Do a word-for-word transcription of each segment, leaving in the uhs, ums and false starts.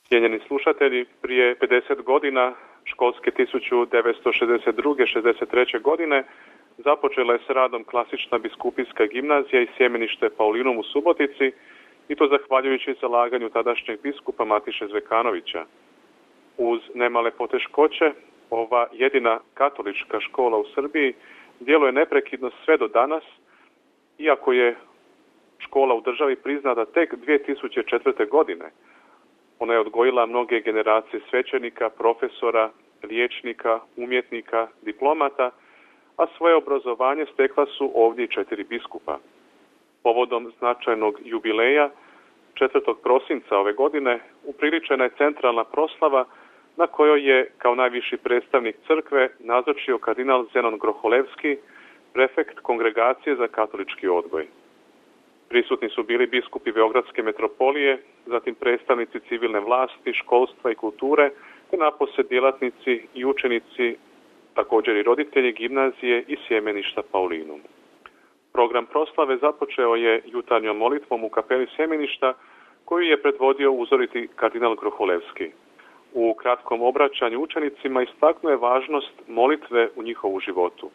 Cijenjeni slušatelji, prije pedeset godina, školske tisuću devetsto šezdeset druge šezdeset treće. godine, započela je s radom klasična biskupijska gimnazija i sjemenište Paulinum u Subotici, i to zahvaljujući zalaganju tadašnjeg biskupa Matiše Zvekanovića. Uz nemale poteškoće, ova jedina katolička škola u Srbiji djeluje neprekidno sve do danas, iako je škola u državi priznata tek dvije tisuće četvrte. godine. Ona je odgojila mnoge generacije svećenika, profesora, liječnika, umjetnika, diplomata, a svoje obrazovanje stekla su ovdje i četiri biskupa. Povodom značajnog jubileja, četvrtog prosinca ove godine, upriličena je centralna proslava na kojoj je kao najviši predstavnik crkve nazočio kardinal Zenon Groholevski, prefekt Kongregacije za katolički odgoj. Prisutni su bili biskupi Beogradske metropolije, zatim predstavnici civilne vlasti, školstva i kulture, te napose djelatnici i učenici, također i roditelji gimnazije i sjemeništa Paulinum. Program proslave započeo je jutarnjom molitvom u kapeli sjemeništa, koju je predvodio uzoriti kardinal Groholevski. U kratkom obraćanju učenicima istaknuo je važnost molitve u njihovu životu.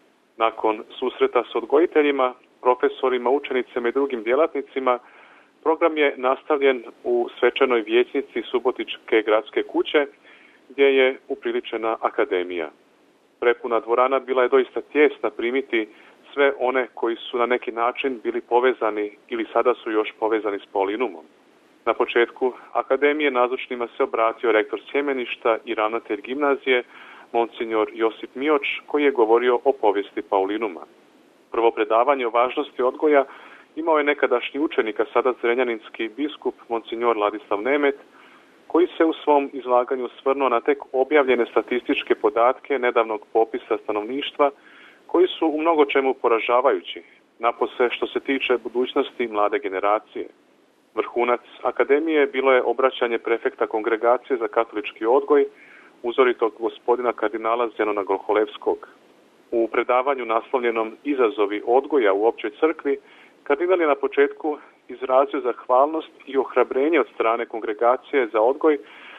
Nakon susreta s odgojiteljima, profesorima, učenicima i drugim djelatnicima, program je nastavljen u svečanoj vijećnici Subotičke gradske kuće, gdje je upriličena akademija. Prepuna dvorana bila je doista tijesna primiti sve one koji su na neki način bili povezani ili sada su još povezani s Paulinumom. Na početku akademije nazočnima se obratio rektor sjemeništa i ravnatelj gimnazije, monsignor Josip Mioč, koji je govorio o povijesti Paulinuma. Prvo predavanje o važnosti odgoja imao je nekadašnji učenik, a sada zrenjaninski biskup, monsignor Ladislav Nemet, koji se u svom izlaganju osvrnuo na tek objavljene statističke podatke nedavnog popisa stanovništva, koji su u mnogo čemu poražavajući, napose što se tiče budućnosti mlade generacije. Vrhunac akademije bilo je obraćanje prefekta Kongregacije za katolički odgoj, uzoritog gospodina kardinala Zenona Groholevskog. U predavanju naslovljenom Izazovi odgoja u općoj crkvi, kardinal je na početku izrazio zahvalnost i ohrabrenje od strane Kongregacije za odgoj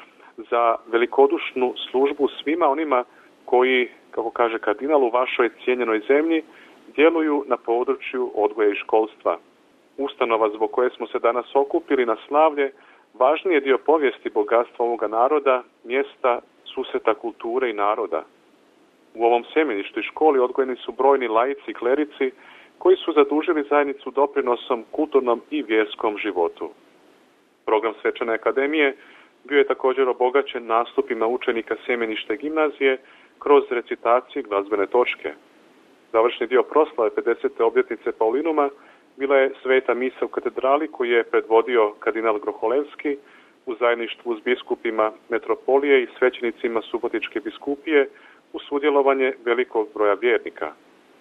za velikodušnu službu svima onima koji, kako kaže kardinal, u vašoj cijenjenoj zemlji djeluju na području odgoja i školstva. Ustanova zbog koje smo se danas okupili na slavlje važniji je dio povijesti bogatstva ovoga naroda, mjesta susreta kulture i naroda. U ovom sjemeništu i školi odgojeni su brojni laici i klerici koji su zadužili zajednicu doprinosom kulturnom i vjerskom životu. Program svečane akademije bio je također obogaćen nastupima učenika sjemeništa gimnazije kroz recitacije glazbene točke. Završni dio proslave pedesete obljetnice Paulinuma bila je sveta misa u katedrali koju je predvodio kardinal Groholevski u zajedništvu s biskupima metropolije i svećenicima Subotičke biskupije u sudjelovanje velikog broja vjernika.